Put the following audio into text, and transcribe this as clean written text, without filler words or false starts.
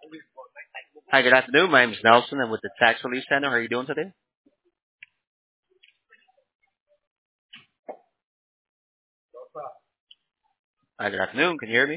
Hi, good afternoon. My name is Nelson. I'm with the Tax Relief Center. How are you doing today? Hi, good afternoon. Can you hear me?